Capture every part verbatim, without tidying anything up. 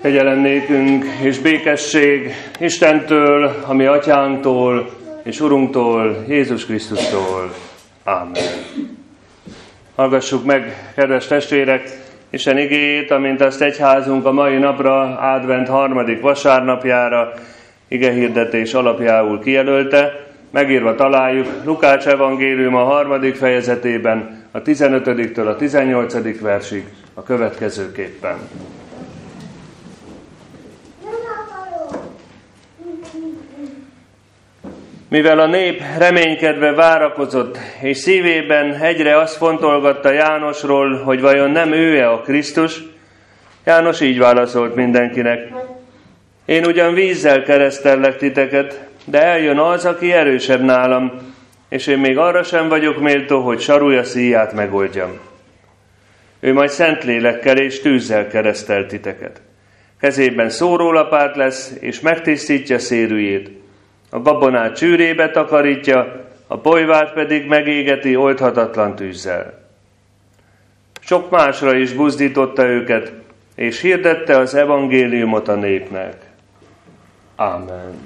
Kegyelem nékünk és békesség Istentől, a mi atyánktól és Urunktól, Jézus Krisztustól. Ámen. Hallgassuk meg, kedves testvérek, Isten igéjét, amint azt egyházunk a mai napra, advent harmadik vasárnapjára igehirdetés alapjául kijelölte. Megírva találjuk Lukács evangélium a harmadik fejezetében, a tizenötödiktől a tizennyolcadik versig a következőképpen. Mivel a nép reménykedve várakozott, és szívében egyre azt fontolgatta Jánosról, hogy vajon nem ő-e a Krisztus, János így válaszolt mindenkinek: én ugyan vízzel keresztellek titeket, de eljön az, aki erősebb nálam, és én még arra sem vagyok méltó, hogy sarúja szíját megoldjam. Ő majd Szentlélekkel és tűzzel keresztel titeket. Kezében szórólapát lesz, és megtisztítja szérűjét. A gabonát csűrébe takarítja, a bolyvát pedig megégeti oldhatatlan tűzzel. Sok másra is buzdította őket, és hirdette az evangéliumot a népnek. Ámen.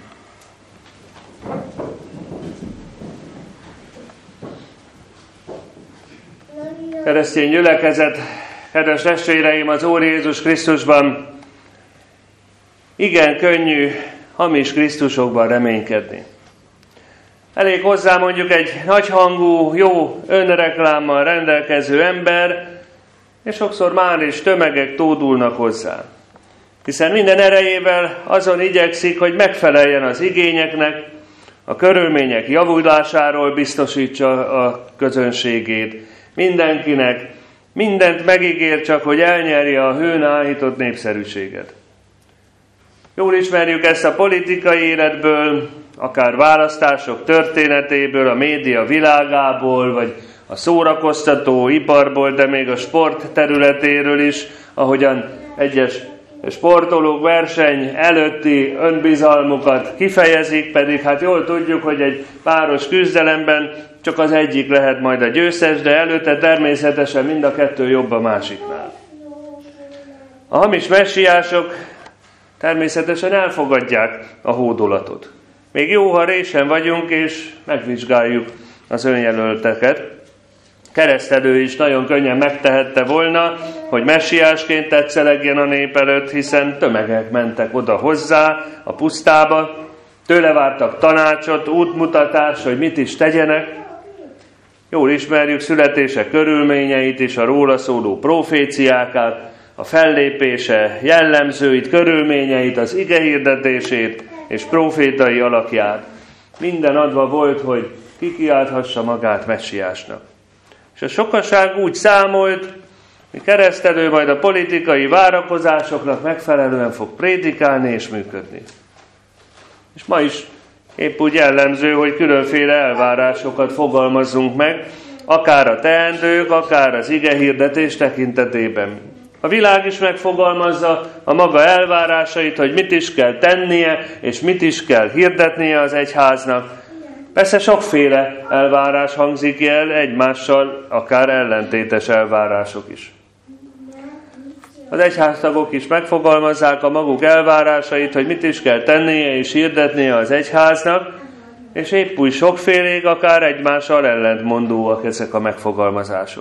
Keresztény gyülekezet, kedves testvéreim az Úr Jézus Krisztusban, igen könnyű hamis Krisztusokban reménykedni. Elég hozzá mondjuk egy nagyhangú, jó önreklámmal rendelkező ember, és sokszor már is tömegek tódulnak hozzá. Hiszen minden erejével azon igyekszik, hogy megfeleljen az igényeknek, a körülmények javulásáról biztosítsa a közönségét, mindenkinek, mindent megígér, csak hogy elnyerje a hőn áhított népszerűséget. Jól ismerjük ezt a politikai életből, akár választások történetéből, a média világából, vagy a szórakoztató iparból, de még a sport területéről is, ahogyan egyes sportolók verseny előtti önbizalmukat kifejezik, pedig hát jól tudjuk, hogy egy páros küzdelemben csak az egyik lehet majd a győztes, de előtte természetesen mind a kettő jobb a másiknál. A hamis messiások természetesen elfogadják a hódolatot. Még jó, ha résen vagyunk, és megvizsgáljuk az önjelölteket. Keresztelő is nagyon könnyen megtehette volna, hogy messiásként tetszelegjen a nép előtt, hiszen tömegek mentek oda hozzá, a pusztába, tőle vártak tanácsot, útmutatást, hogy mit is tegyenek. Jól ismerjük születése körülményeit és a róla szóló proféciákat, a fellépése jellemzőit, körülményeit, az igehirdetését és profétai alakját. Minden adva volt, hogy kikiálthassa magát messiásnak. És a sokaság úgy számolt, hogy keresztelő majd a politikai várakozásoknak megfelelően fog prédikálni és működni. És ma is épp úgy jellemző, hogy különféle elvárásokat fogalmazzunk meg, akár a teendők, akár az igehirdetés tekintetében. A világ is megfogalmazza a maga elvárásait, hogy mit is kell tennie, és mit is kell hirdetnie az egyháznak. Persze sokféle elvárás hangzik el, egymással akár ellentétes elvárások is. Az egyháztagok is megfogalmazzák a maguk elvárásait, hogy mit is kell tennie és hirdetnie az egyháznak, és épp úgy sokfélék, akár egymással ellentmondóak ezek a megfogalmazások.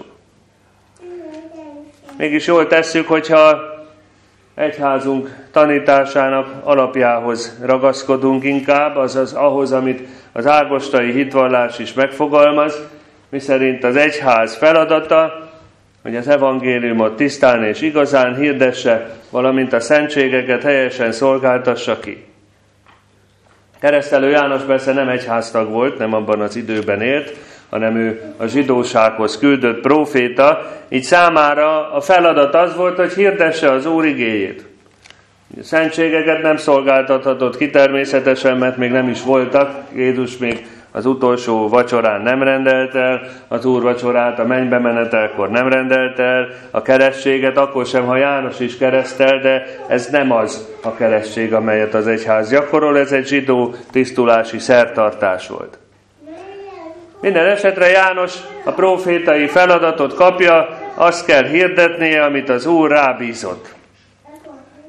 Mégis jól tesszük, hogyha egyházunk tanításának alapjához ragaszkodunk inkább, azaz ahhoz, amit az ágostai hitvallás is megfogalmaz, miszerint az egyház feladata, hogy az evangéliumot tisztán és igazán hirdesse, valamint a szentségeket helyesen szolgáltassa ki. Keresztelő János persze nem egyháztag volt, nem abban az időben élt, hanem ő a zsidósághoz küldött próféta, így számára a feladat az volt, hogy hirdesse az Úr igéjét. A szentségeket nem szolgáltathatott ki természetesen, mert még nem is voltak. Jézus még az utolsó vacsorán nem rendelt el, az Úr vacsorát a mennybe menetelkor nem rendelt el, a keresztséget akkor sem, ha János is keresztel, de ez nem az a keresztség, amelyet az egyház gyakorol, ez egy zsidó tisztulási szertartás volt. Minden esetre János a prófétai feladatot kapja, azt kell hirdetnie, amit az Úr rábízott.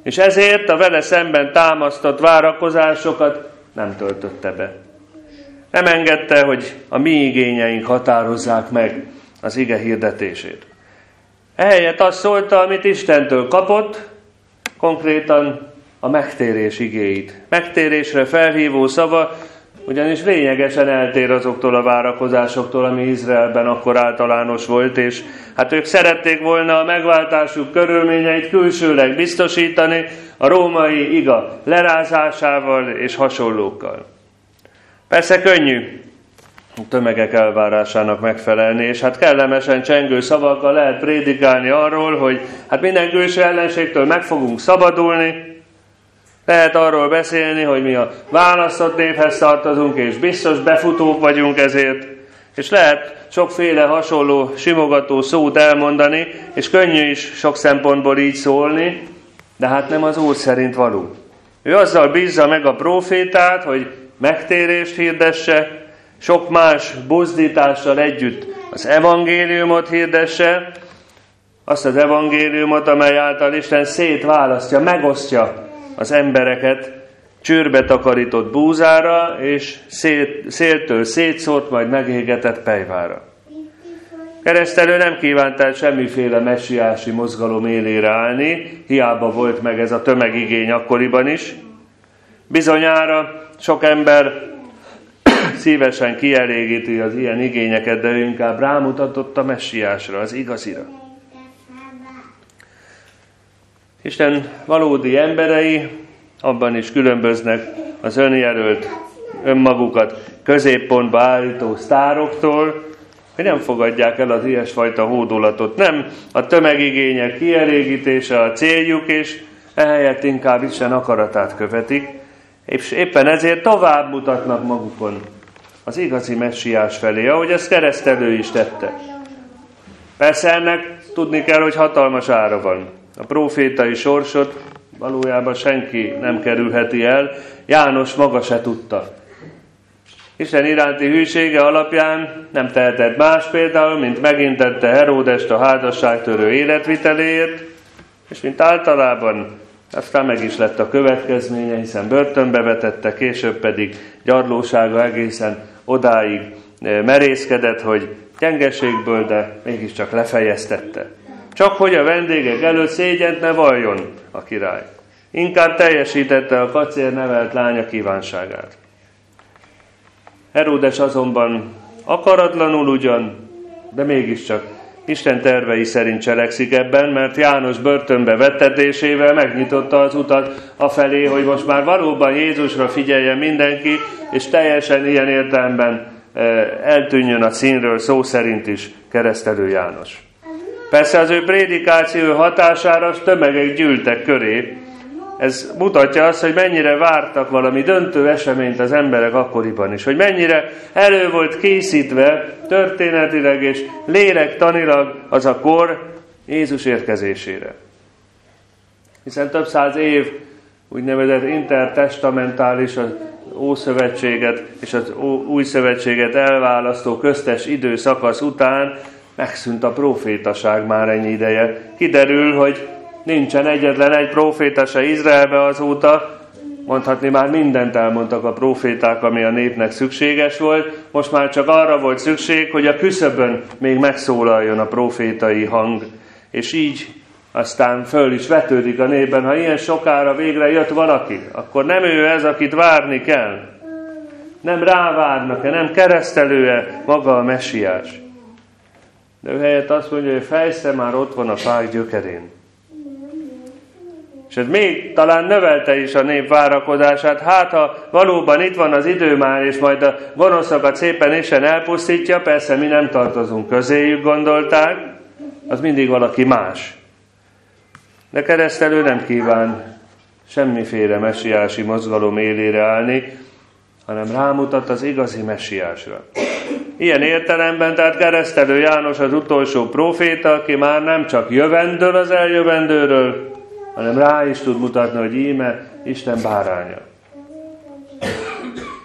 és ezért a vele szemben támasztott várakozásokat nem töltötte be. Nem engedte, hogy a mi igényeink határozzák meg az ige hirdetését. Ehelyett azt szólta, amit Istentől kapott, konkrétan a megtérés igéit. Megtérésre felhívó szava, ugyanis lényegesen eltér azoktól a várakozásoktól, ami Izraelben akkor általános volt, és hát ők szerették volna a megváltásuk körülményeit külsőleg biztosítani a római iga lerázásával és hasonlókkal. Persze könnyű a tömegek elvárásának megfelelni, és hát kellemesen csengő szavakkal lehet prédikálni arról, hogy hát minden külső ellenségtől meg fogunk szabadulni. Lehet arról beszélni, hogy mi a választott névhez tartozunk, és biztos befutók vagyunk ezért, és lehet sokféle hasonló simogató szót elmondani, és könnyű is sok szempontból így szólni, de hát nem az Úr szerint való. Ő azzal bízza meg a prófétát, hogy megtérést hirdesse, sok más buzdítással együtt az evangéliumot hirdesse, azt az evangéliumot, amely által Isten szétválasztja, megosztja az embereket csőrbe takarított búzára, és szét, széltől szétszórt, majd megégetett pejvára. Keresztelő nem kívánt el semmiféle messiási mozgalom élére állni, hiába volt meg ez a tömegigény akkoriban is. Bizonyára sok ember szívesen kielégíti az ilyen igényeket, de ő inkább rámutatott a messiásra, az igazira. Isten valódi emberei abban is különböznek az önjelölt, önmagukat középpontba állító sztároktól, hogy nem fogadják el az ilyesfajta hódolatot. Nem a tömegigények kielégítése a céljuk, és ehelyett inkább Isten akaratát követik, és éppen ezért tovább mutatnak magukon az igazi messiás felé, ahogy ezt keresztelő is tette. Persze ennek tudni kell, hogy hatalmas ára van. A prófétai sorsot valójában senki nem kerülheti el, János maga se tudta. Isten iránti hűsége alapján nem tehetett más például, mint megintette Heródest a házasságtörő életviteléért, és mint általában aztán meg is lett a következménye, hiszen börtönbe vetette, később pedig gyarlósága egészen odáig merészkedett, hogy gyengeségből, de mégiscsak lefejeztette. Csak hogy a vendégek előtt szégyent ne valljon a király. Inkább teljesítette a kacér nevelt lánya kívánságát. Heródes azonban akaratlanul ugyan, de mégiscsak Isten tervei szerint cselekszik ebben, mert János börtönbe vettetésével megnyitotta az utat afelé, hogy most már valóban Jézusra figyeljen mindenki, és teljesen ilyen értelemben eltűnjön a színről szó szerint is keresztelő János. Persze az ő prédikáció hatására tömegek gyűltek köré. Ez mutatja azt, hogy mennyire vártak valami döntő eseményt az emberek akkoriban is, hogy mennyire elő volt készítve történetileg és lélektanilag az a kor Jézus érkezésére. Hiszen több száz év úgynevezett intertestamentális, az Ószövetséget és az Új Szövetséget elválasztó köztes időszakasz után megszűnt a prófétaság már ennyi ideje. Kiderül, hogy nincsen egyetlen egy próféta se Izraelbe azóta, mondhatni már mindent elmondtak a próféták, ami a népnek szükséges volt. Most már csak arra volt szükség, hogy a küszöbön még megszólaljon a prófétai hang. És így aztán föl is vetődik a népben, ha ilyen sokára végre jött valaki, akkor nem ő ez, akit várni kell. Nem rávárnak-e, nem keresztelő-e maga a messiás. De ő helyett azt mondja, hogy fejsze már ott van a fák gyökerén. És ez még talán növelte is a nép várakozását. Hát, ha valóban itt van az idő már, és majd a gonoszokat szépen Isten elpusztítja, persze mi nem tartozunk közéjük, gondolták, az mindig valaki más. De keresztelő nem kíván semmiféle messiási mozgalom élére állni, hanem rámutat az igazi messiásra. Ilyen értelemben, tehát keresztelő János az utolsó próféta, aki már nem csak jövendől az eljövendőről, hanem rá is tud mutatni, hogy íme Isten báránya.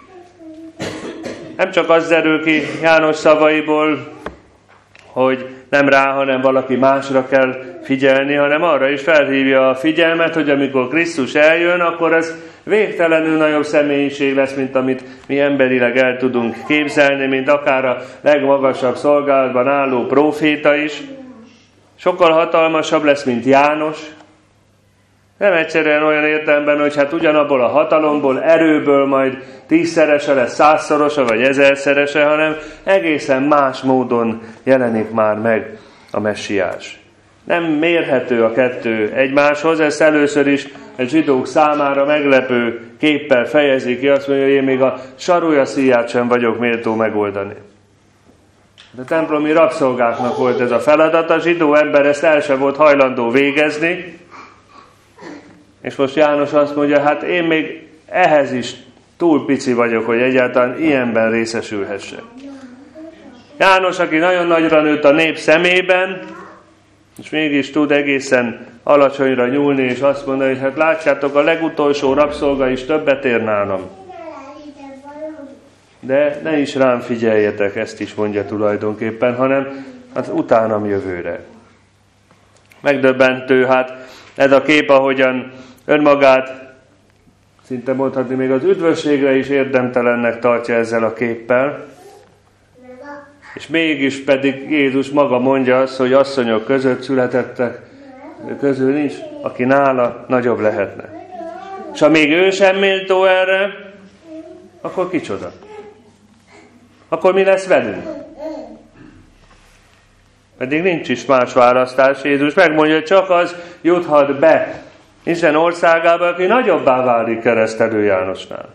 Nem csak az derül ki János szavaiból, hogy nem rá, hanem valaki másra kell figyelni, hanem arra is felhívja a figyelmet, hogy amikor Krisztus eljön, akkor ez végtelenül nagyobb személyiség lesz, mint amit mi emberileg el tudunk képzelni, mint akár a legmagasabb szolgálatban álló próféta is. Sokkal hatalmasabb lesz, mint János. Nem egyszerűen olyan értelemben, hogy hát ugyanabból a hatalomból, erőből majd tízszerese lesz, százszorosa vagy ezerszerese, hanem egészen más módon jelenik már meg a messiás. Nem mérhető a kettő egymáshoz, ezt először is a zsidók számára meglepő képpel fejezi ki, azt mondja, hogy én még a sarujaszíját sem vagyok méltó megoldani. A templomi rabszolgáknak volt ez a feladat, a zsidó ember ezt el sem volt hajlandó végezni, és most János azt mondja, hát én még ehhez is túl pici vagyok, hogy egyáltalán ilyenben részesülhessek. János, aki nagyon nagyra nőtt a nép szemében, és mégis tud egészen alacsonyra nyúlni, és azt mondani, hogy hát látjátok, a legutolsó rabszolga is többet ér nálam. De ne is rám figyeljetek, ezt is mondja tulajdonképpen, hanem az utánam jövőre. Megdöbbentő, hát ez a kép, ahogyan önmagát, szinte mondhatni, még az üdvösségre is érdemtelennek tartja ezzel a képpel, és mégis pedig Jézus maga mondja azt, hogy asszonyok között születettek közül nincs, aki nála nagyobb lehetne. És ha még ő sem méltó erre, akkor kicsoda? Akkor mi lesz velünk? Pedig nincs is más választás. Jézus megmondja, hogy csak az juthat be Isten országába, aki nagyobbá válik keresztelő Jánosnál.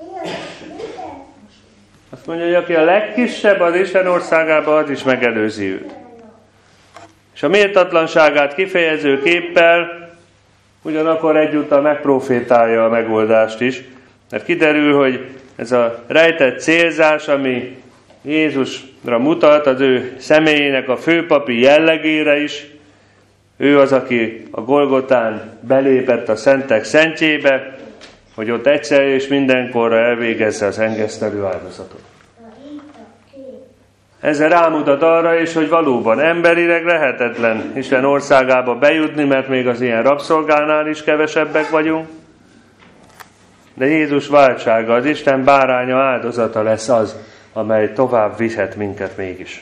Azt mondja, hogy aki a legkisebb az Isten országában, az is megelőzi őt. És a méltatlanságát kifejező képpel ugyanakkor egyúttal megprofétálja a megoldást is, mert kiderül, hogy ez a rejtett célzás, ami Jézusra mutat, az ő személyének a főpapi jellegére is, ő az, aki a Golgotán belépett a szentek szentjébe, hogy ott egyszer és mindenkorra elvégezze az engesztelő áldozatot. Ezzel rámutat arra is, hogy valóban emberileg lehetetlen Isten országába bejutni, mert még az ilyen rabszolgánál is kevesebbek vagyunk. De Jézus váltsága, az Isten báránya áldozata lesz az, amely tovább vihet minket mégis.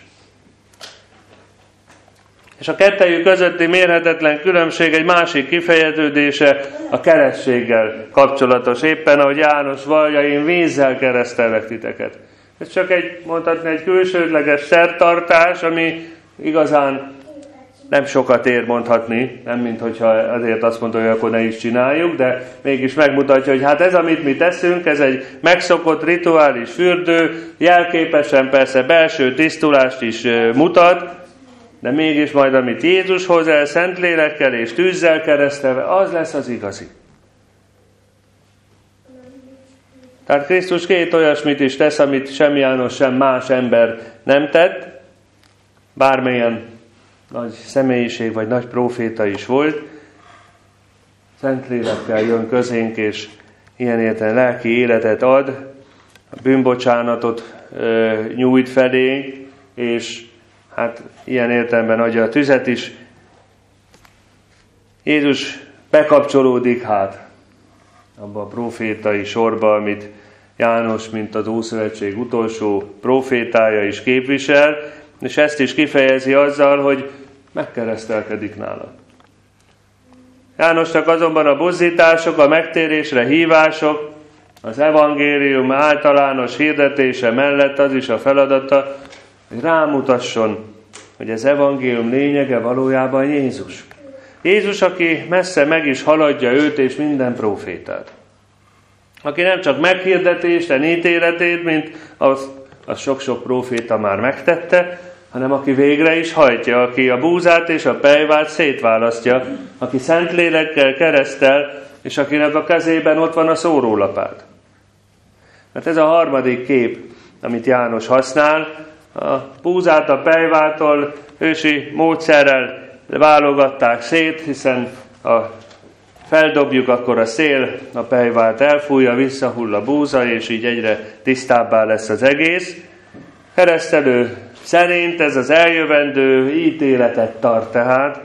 És a kettejük közötti mérhetetlen különbség egy másik kifejeződése a keresztséggel kapcsolatos. Éppen ahogy János vallja, én vízzel keresztelek titeket. Ez csak egy, mondhatni, egy külsődleges szertartás, ami igazán nem sokat ér mondhatni, nem mint hogyha azért azt mondja, hogy akkor ne is csináljuk, de mégis megmutatja, hogy hát ez, amit mi teszünk, ez egy megszokott rituális fürdő, jelképesen persze belső tisztulást is mutat, de mégis majd, amit Jézus hoz el Szentlélekkel és tűzzel keresztelve, az lesz az igazi. Tehát Krisztus két olyasmit is tesz, amit sem János, sem más ember nem tett, bármilyen nagy személyiség vagy nagy próféta is volt. Szentlélekkel jön közénk, és ilyen értelemben lelki életet ad, a bűnbocsánatot ö, nyújt felénk, és hát ilyen értelemben adja a tüzet is. Jézus bekapcsolódik hát abba a prófétai sorba, amit János, mint az Ószövetség utolsó prófétája is képvisel, és ezt is kifejezi azzal, hogy megkeresztelkedik nála. Jánosnak azonban a buzdítások, a megtérésre hívások, az evangélium általános hirdetése mellett az is a feladata, hogy rámutasson, hogy az evangélium lényege valójában Jézus. Jézus, aki messze meg is haladja őt és minden prófétát. Aki nem csak meghirdeti Isten ítéletét, mint az, az sok-sok próféta már megtette, hanem aki végre is hajtja, aki a búzát és a pejvát szétválasztja, aki Szentlélekkel keresztel, és akinek a kezében ott van a szórólapát. Mert ez a harmadik kép, amit János használ, a búzát a pejvától ősi módszerrel válogatták szét, hiszen ha feldobjuk, akkor a szél a pejvát elfújja, visszahull a búza, és így egyre tisztábbá lesz az egész. Keresztelő szerint ez az eljövendő ítéletet tart tehát,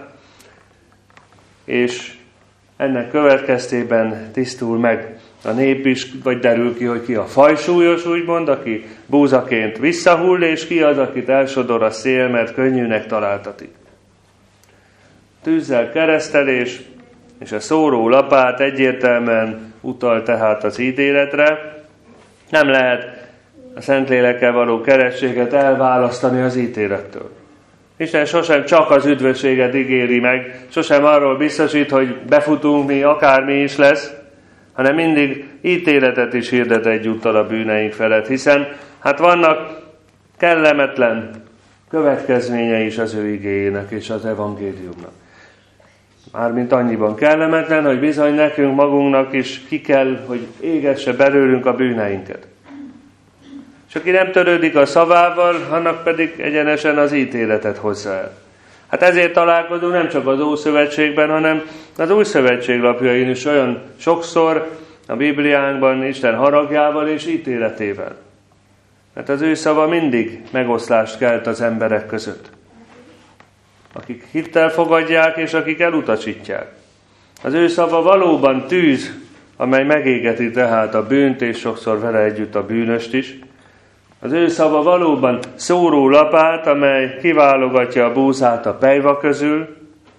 és ennek következtében tisztul meg a nép is, vagy derül ki, hogy ki a fajsúlyos, úgymond, aki búzaként visszahull, és ki az, akit elsodor a szél, mert könnyűnek találtatik. Tűzzel keresztelés, és a szóró lapát egyértelműen utal tehát az ítéletre. Nem lehet a Szentlélekkel való kerességet elválasztani az ítélettől. Isten sosem csak az üdvösséget ígéri meg, sosem arról biztosít, hogy befutunk mi, akármi is lesz, hanem mindig ítéletet is hirdet egyúttal a bűneink felett, hiszen hát vannak kellemetlen következményei is az ő igéjének és az evangéliumnak. Mármint annyiban kellemetlen, hogy bizony nekünk magunknak is ki kell, hogy égesse belőlünk a bűneinket. És aki nem törődik a szavával, annak pedig egyenesen az ítéletet hozza el. Hát ezért találkozunk nem csak az Ószövetségben, hanem az Új Szövetség lapjain is olyan sokszor a Bibliánkban Isten haragjával és ítéletével. Mert az ő szava mindig megoszlást kelt az emberek között. Akik hittel fogadják, és akik elutasítják. Az ő szava valóban tűz, amely megégeti tehát a bűnt, és sokszor vele együtt a bűnöst is. Az ő szava valóban szóró lapát, amely kiválogatja a búzát a pelyva közül.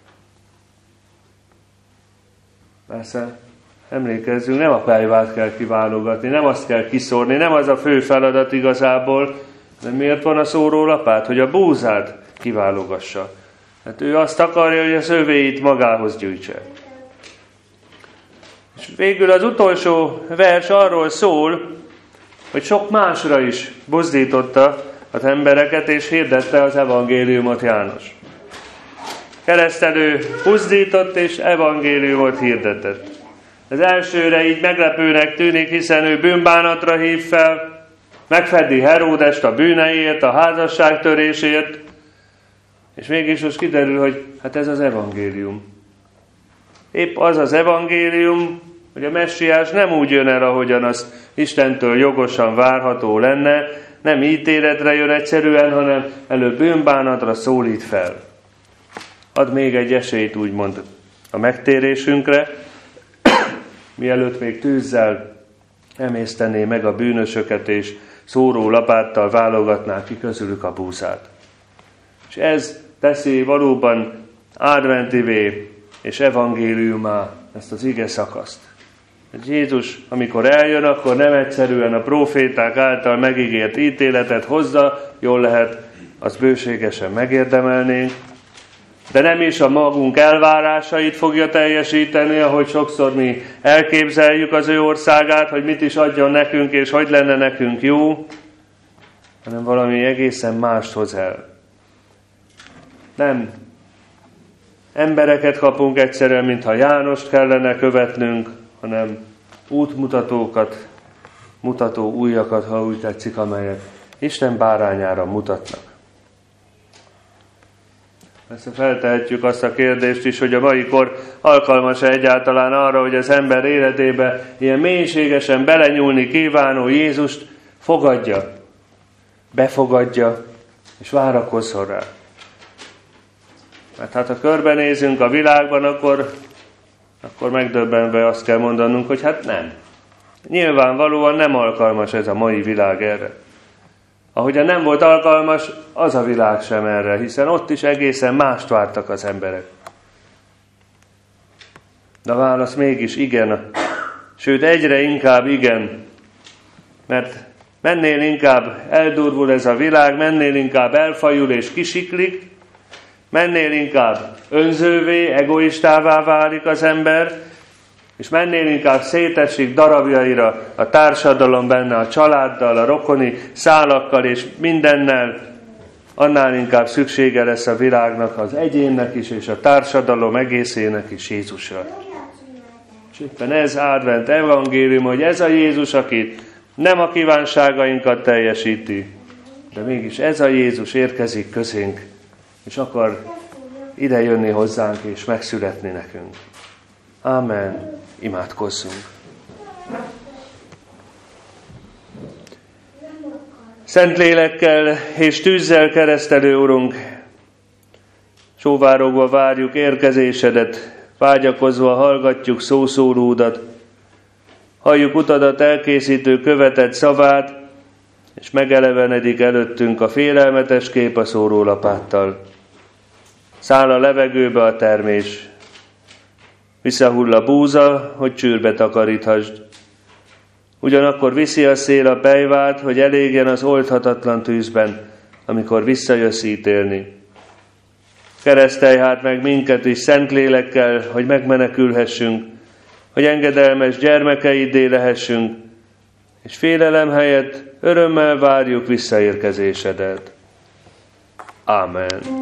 Persze, emlékezzünk, nem a pelyvát kell kiválogatni, nem azt kell kiszórni, nem az a fő feladat igazából, de miért van a szóró lapát? Hogy a búzát kiválogassa. Hát ő azt akarja, hogy a szövéit magához gyűjtse. És végül az utolsó vers arról szól, hogy sok másra is buzdította az embereket, és hirdette az evangéliumot János. Keresztelő buzdított, és evangéliumot hirdetett. Az elsőre így meglepőnek tűnik, hiszen ő bűnbánatra hív fel, megfedi Heródest a bűneiért, a házasságtörésért, és mégis most kiderül, hogy hát ez az evangélium. Épp az az evangélium, hogy a messiás nem úgy jön el, ahogyan az Istentől jogosan várható lenne, nem ítéletre jön egyszerűen, hanem előbb bűnbánatra szólít fel. Ad még egy esélyt, úgymond, a megtérésünkre, mielőtt még tűzzel emésztené meg a bűnösöket, és szóró lapáttal válogatná ki közülük a búzát. És ez teszi valóban adventivé és evangéliumá ezt az ige szakaszt. Jézus, amikor eljön, akkor nem egyszerűen a próféták által megígért ítéletet hozza, jól lehet, az bőségesen megérdemelnénk, de nem is a magunk elvárásait fogja teljesíteni, ahogy sokszor mi elképzeljük az ő országát, hogy mit is adjon nekünk, és hogy lenne nekünk jó, hanem valami egészen mást hoz el. Nem embereket kapunk egyszerűen, mintha Jánost kellene követnünk, hanem útmutatókat, mutató ujjakat, ha úgy tetszik, amelyek Isten bárányára mutatnak. Persze feltehetjük azt a kérdést is, hogy a mai kor alkalmas-e egyáltalán arra, hogy az ember életébe ilyen mélységesen belenyúlni kívánó Jézust fogadja, befogadja, és várakozzon rá. Mert hát ha körbenézünk a világban, akkor, akkor megdöbbenve azt kell mondanunk, hogy hát nem. Nyilvánvalóan nem alkalmas ez a mai világ erre. Ahogyan nem volt alkalmas az a világ sem erre, hiszen ott is egészen mást vártak az emberek. De a válasz mégis igen, sőt egyre inkább igen, mert mennél inkább eldurvul ez a világ, mennél inkább elfajul és kisiklik, mennél inkább önzővé, egoistává válik az ember, és mennél inkább szétesik darabjaira a társadalom benne, a családdal, a rokoni szálakkal és mindennel, annál inkább szüksége lesz a világnak, az egyénnek is, és a társadalom egészének is Jézusra. És éppen ez advent evangélium, hogy ez a Jézus, aki nem a kívánságainkat teljesíti, de mégis ez a Jézus érkezik közénk, és akar ide jönni hozzánk, és megszületni nekünk. Ámen. Imádkozzunk. Szentlélekkel és tűzzel keresztelő Urunk, sóvárogva várjuk érkezésedet, vágyakozva hallgatjuk szószólódat, halljuk utadat elkészítő követett szavát, és megelevenedik előttünk a félelmetes kép a szórólapáttal. Száll a levegőbe a termés, visszahull a búza, hogy csűrbe takaríthasd. Ugyanakkor viszi a szél a pejvát, hogy elégjen az oldhatatlan tűzben, amikor visszajössz ítélni. Keresztelj hát meg minket is Szentlélekkel, hogy megmenekülhessünk, hogy engedelmes gyermekeiddé lehessünk, és félelem helyett örömmel várjuk visszaérkezésedet. Ámen.